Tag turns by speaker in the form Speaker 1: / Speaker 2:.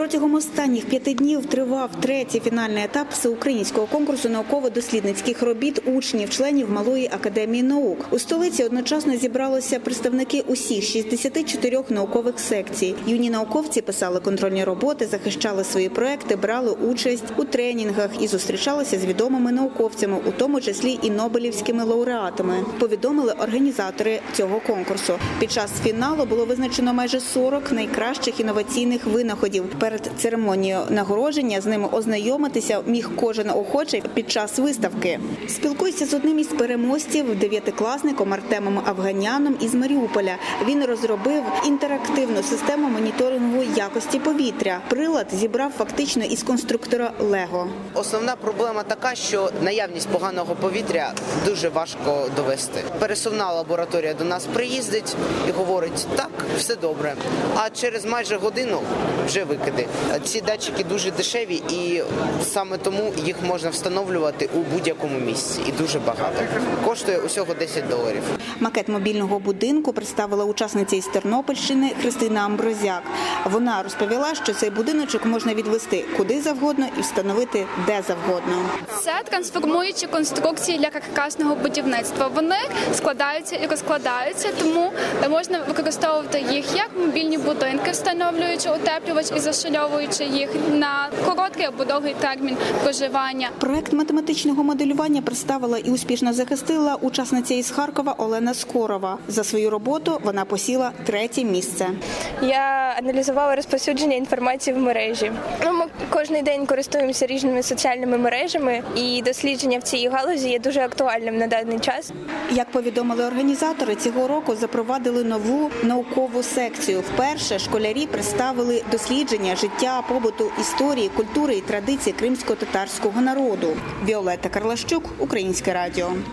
Speaker 1: Протягом останніх 5 днів тривав третій фінальний етап всеукраїнського конкурсу науково-дослідницьких робіт учнів, членів Малої академії наук. У столиці одночасно зібралися представники усіх 64 наукових секцій. Юні науковці писали контрольні роботи, захищали свої проекти, брали участь у тренінгах і зустрічалися з відомими науковцями, у тому числі і нобелівськими лауреатами, повідомили організатори цього конкурсу. Під час фіналу було визначено майже 40 найкращих інноваційних винаходів. Перед церемонією нагородження з ними ознайомитися міг кожен охочий під час виставки. Спілкуюся з одним із переможців, 9-класником Артемом Авганяном із Маріуполя. Він розробив інтерактивну систему моніторингу якості повітря. Прилад зібрав фактично із конструктора Лего.
Speaker 2: Основна проблема така, що наявність поганого повітря дуже важко довести. Пересувна лабораторія до нас приїздить і говорить, так, все добре. А через майже годину вже викиди. Ці датчики дуже дешеві і саме тому їх можна встановлювати у будь-якому місці. І дуже багато. Коштує усього $10.
Speaker 1: Макет мобільного будинку представила учасниця із Тернопільщини Христина Амброзяк. Вона розповіла, що цей будиночок можна відвести куди завгодно і встановити де завгодно.
Speaker 3: Це трансформуючі конструкції для каркасного будівництва. Вони складаються і розкладаються, тому можна використовувати їх як мобільні будинки, встановлюючи утеплювач і зашильовуючи їх на короткий або довгий термін проживання.
Speaker 1: Проект математичного моделювання представила і успішно захистила учасниця із Харкова Олена Скорова. За свою роботу вона посіла 3-є місце.
Speaker 4: Я аналізувала розповсюдження інформації в мережі. Ми кожен день користуємося різними соціальними мережами, і дослідження в цій галузі є дуже актуальним на даний час.
Speaker 1: Як повідомили організатори, цього року запровадили нову наукову секцію. Вперше школярі представили дослідження життя, побуту, історії, культури і традиції кримсько-татарського народу. Віолетта Карлащук, Українське радіо.